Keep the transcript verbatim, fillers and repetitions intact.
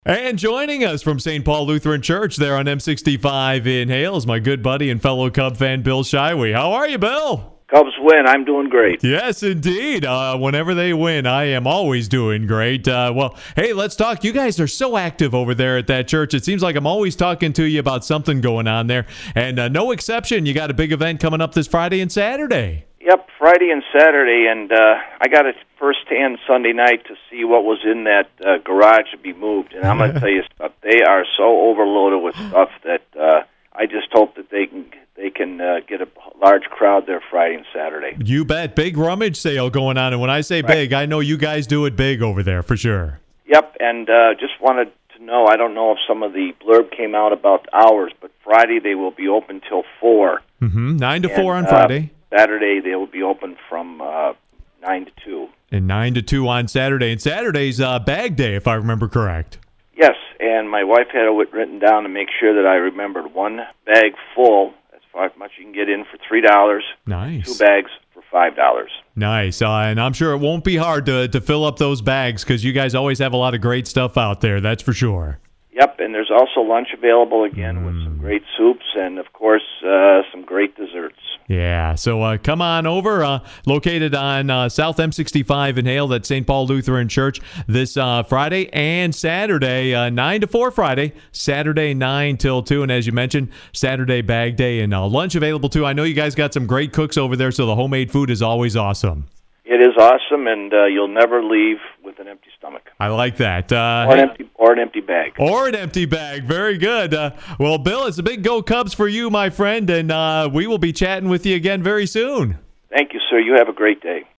And joining us from Saint Paul Lutheran Church there on M sixty-five in Hale is my good buddy and fellow Cub fan, Bill Shyway. How are you, Bill? Cubs win. I'm doing great. Yes, indeed. Uh, whenever they win, I am always doing great. Uh, well, hey, let's talk. You guys are so active over there at that church. It seems like I'm always talking to you about something going on there. And uh, no exception, you got a big event coming up this Friday and Saturday. Yep, Friday and Saturday, and uh, I got it firsthand Sunday night to see what was in that uh, garage to be moved. And I'm going to tell you, stuff, they are so overloaded with stuff that uh, I just hope that they can they can uh, get a large crowd there Friday and Saturday. You bet. Big rummage sale going on. And when I say right. big, I know you guys do it big over there for sure. Yep, and uh, just wanted to know, I don't know if some of the blurb came out about hours, but Friday they will be open till four. Mm-hmm. Nine to and, four on uh, Friday. Saturday, they will be open from uh, nine to two. And nine to two on Saturday. And Saturday's uh, bag day, if I remember correct. Yes, and my wife had it written down to make sure that I remembered one bag full, as far as much you can get in for three dollars. Nice. Two bags for five dollars. Nice. Uh, and I'm sure it won't be hard to, to fill up those bags because you guys always have a lot of great stuff out there, that's for sure. Yep, and there's also lunch available again mm. with some great soups and, of course, uh, some great desserts. Yeah, so uh, come on over. Uh, located on uh, South M sixty-five in Hale at Saint Paul Lutheran Church this uh, Friday and Saturday, uh, nine to four Friday, Saturday nine till two. And as you mentioned, Saturday bag day and uh, lunch available too. I know you guys got some great cooks over there, so the homemade food is always awesome. It is awesome, and uh, you'll never leave with an empty stomach. I like that. Uh, or, an empty, or an empty bag. Or an empty bag. Very good. Uh, well, Bill, it's a big Go Cubs for you, my friend, and uh, we will be chatting with you again very soon. Thank you, sir. You have a great day.